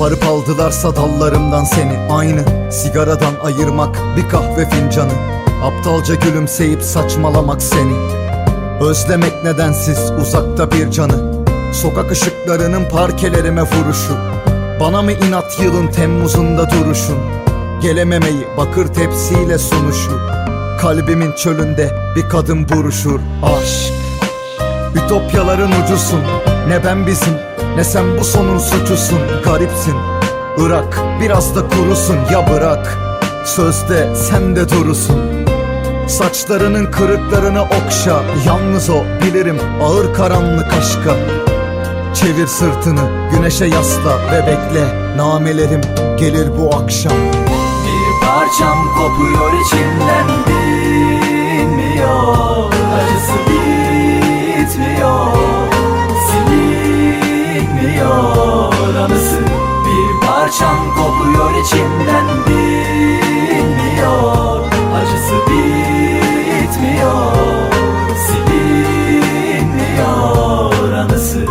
Koparıp aldılarsa dallarımdan seni, aynı sigaradan ayırmak bir kahve fincanı. Aptalca gülümseyip saçmalamak seni. Özlemek nedensiz uzakta bir canı. Sokak ışıklarının parkelerime vuruşu. Bana mı inat yılın Temmuz'unda duruşun? Gelememeyi bakır tepsiyle sunuşu. Kalbimin çölünde bir kadın buruşur. Aşk, ütopyaların ucusun. Ne ben bizim, ne sen bu sonun suçusun. Garipsin, Irak biraz da kurusun. Ya bırak, sözde sen de durusun. Saçlarının kırıklarını okşa. Yalnız o bilirim ağır karanlık aşka. Çevir sırtını güneşe yasla ve bekle. Namelerim gelir bu akşam. Bir parçam kopuyor içimden, dinmiyor. Acısı bitmiyor, silinmiyor anısı. Bir parçam kopuyor içimden, dinmiyor. Acısı bitmiyor, silinmiyor anısı.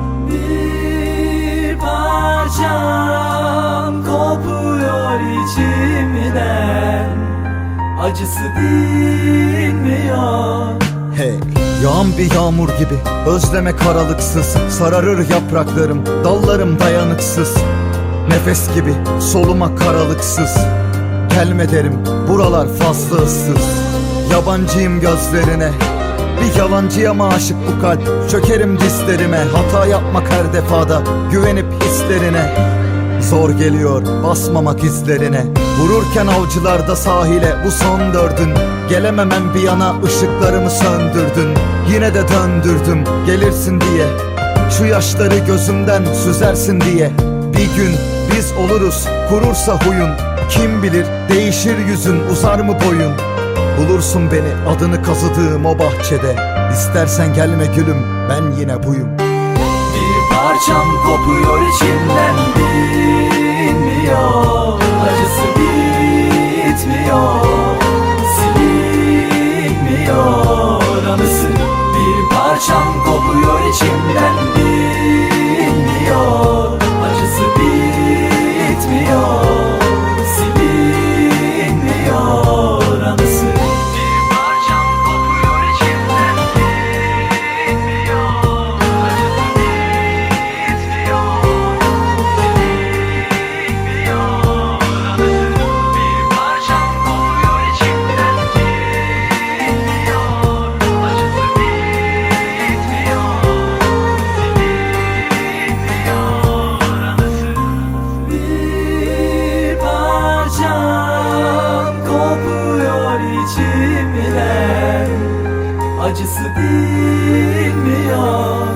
Bir parçam kopuyor içimden, acısı dinmiyor. Hey, yağan bir yağmur gibi özlemek aralıksız. Sararır yapraklarım, dallarım dayanıksız. Nefes gibi soluma karalıksız. Gelme derim, buralar fazla ıssız. Yabancıyım gözlerine, bir yalancıya mı aşık bu kalp? Çökerim dizlerime, hata yapmak her defada. Güvenip hislerine, zor geliyor basmamak izlerine. Vururken avcılarda sahile bu son dördün. Gelememem bir yana, ışıklarımı söndürdün. Yine de döndürdüm gelirsin diye. Şu yaşları gözümden süzersin diye. Bir gün biz oluruz kurursa huyun. Kim bilir değişir yüzün, uzar mı boyun? Bulursun beni adını kazıdığım o bahçede. İstersen gelme gülüm, ben yine buyum. Bir parçam kopuyor içimden, dinmiyor. Acısı bitmiyor, silinmiyor anısı. Bir parçam kopuyor içimden, dinmiyor. Acısı bitmiyor, silinmiyor anısı. Bir parçam kopuyor içimden, dinmiyor. Acısı bitmiyor, silinmiyor anısı. Bir parçam kopuyor içimden, dinmiyor. Acısı bitmiyor, acısı bilmiyor.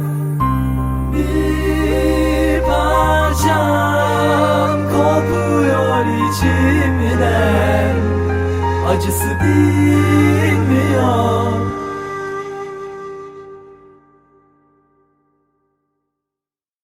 Bir parçam kopuyor içimden, acısı bilmiyor.